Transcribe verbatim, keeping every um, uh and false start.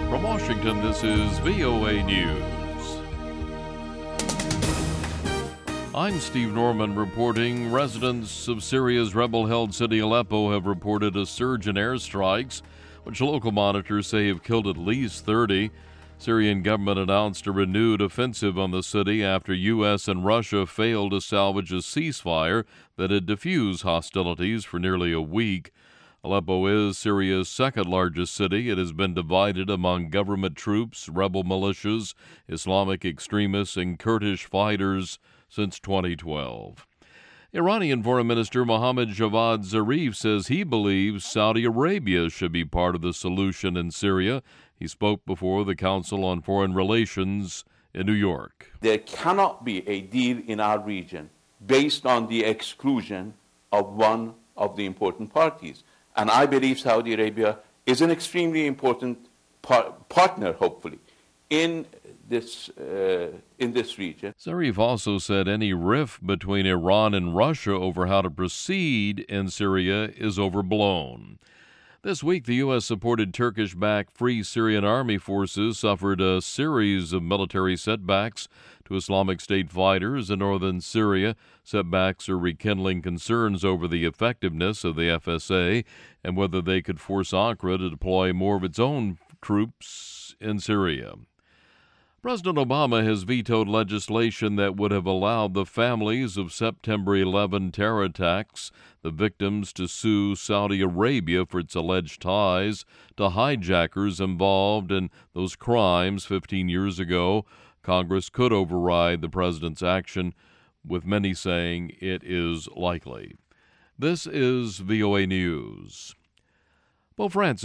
From Washington, this is V O A News. I'm Steve Norman reporting. Residents of Syria's rebel-held city Aleppo have reported a surge in airstrikes, which local monitors say have killed at least thirty. Syrian government announced a renewed offensive on the city after U S and Russia failed to salvage a ceasefire that had diffused hostilities for nearly a week. Aleppo is Syria's second-largest city. It has been divided among government troops, rebel militias, Islamic extremists, and Kurdish fighters since twenty twelve. Iranian Foreign Minister Mohammad Javad Zarif says he believes Saudi Arabia should be part of the solution in Syria. He spoke before the Council on Foreign Relations in New York. There cannot be a deal in our region based on the exclusion of one of the important parties. And I believe Saudi Arabia is an extremely important par- partner, hopefully, in this uh, in this region. Zarif also said any rift between Iran and Russia over how to proceed in Syria is overblown. This week, the U S-supported Turkish-backed Free Syrian Army Forces suffered a series of military setbacks to Islamic State fighters in northern Syria. Setbacks are rekindling concerns over the effectiveness of the F S A and whether they could force Ankara to deploy more of its own troops in Syria. President Obama has vetoed legislation that would have allowed the families of September eleventh terror attacks, the victims, to sue Saudi Arabia for its alleged ties to hijackers involved in those crimes fifteen years ago. Congress could override the president's action, with many saying it is likely. This is V O A News. Pope Francis